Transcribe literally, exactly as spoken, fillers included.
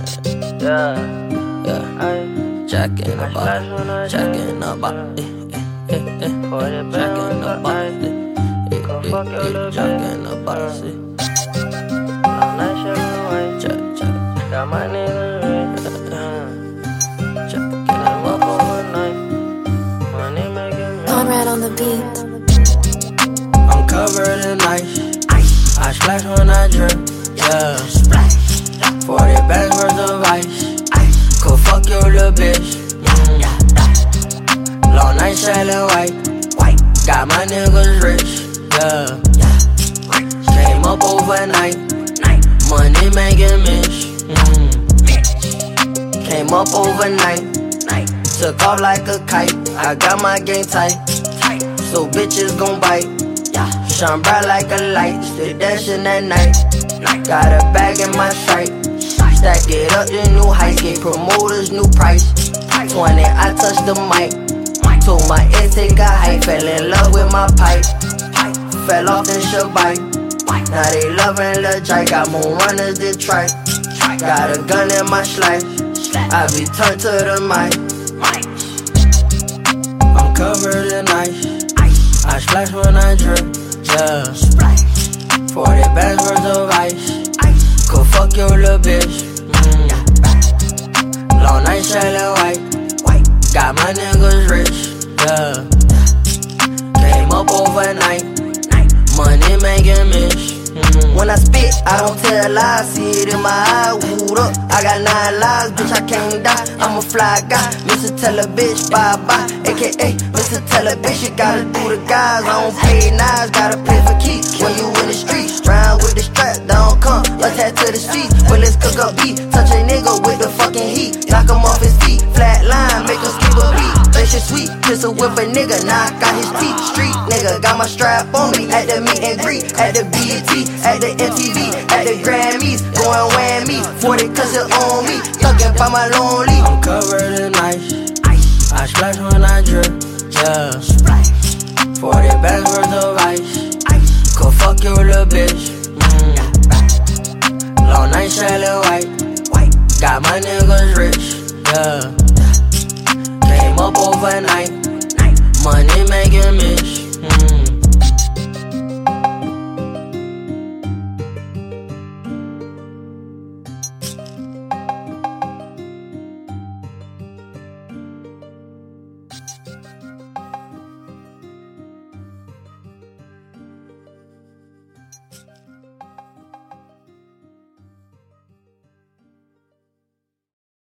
Yeah, yeah. Jack in the box, Jack in the box, eh, eh, eh, eh. Jack in the box, eh, eh, eh, eh. Jack in the box, eh. Jack, Jack. Got my niggas rich. Jack in the box overnight. Money making me. Conrad on the beat. I'm covered in ice. I splash when I drip. Yeah. forty bags worth of ice. Could fuck your little bitch. Mm. Long night selling white. Got my niggas rich. Yeah. Came up overnight. Money making mish. Mm. Came up overnight. Took off like a kite. I got my game tight. So bitches gon' bite. Shine bright like a light. Still dancing at night. Got a bag in my sight. Stack it up to new heights. Get promoters new price. twenty, I touched the mic. Told my ex take a hike. Fell in love with my pipe. Fell off in Shabike. Now they loving Lil Jike. Got more runners than tripe. Got a gun in my slice. I be turned to the mic. I'm covered in ice. I splash when I drip. Yeah. forty bags worth of ice. Could fuck your little bitch. Mm. Long night selling white. Got my niggas rich. Yeah. Came up overnight. Money making mish. Mm. When I spit, I don't tell lies. See it in my eye. Wood up. I got nine lives, bitch. I can't die. I'm a fly guy. Mister Tell a bitch bye bye. A K A Mister Tell a bitch you gotta do the guys. I don't pay knives, gotta pay for keys. When you in the streets, round with the strap, don't come attached to the street. But let's cook up beat. Touch a nigga with the fucking heat. Knock him off his feet. Flat line, make him skip a beat. Face shit sweet, pistol whip a nigga. Knock out his teeth. Street nigga got my strap on me. At the meet and greet, at the B E T, at the M T V, at the Grammys. Going whammy, forty cause it on me. Thuggin' by my lonely. I'm covered in ice. I splash when I drip. Yeah. forty bags worth of ice. Could fuck your little bitch. Mm. Long night selling white. Got my niggas rich. Yeah. Came up overnight.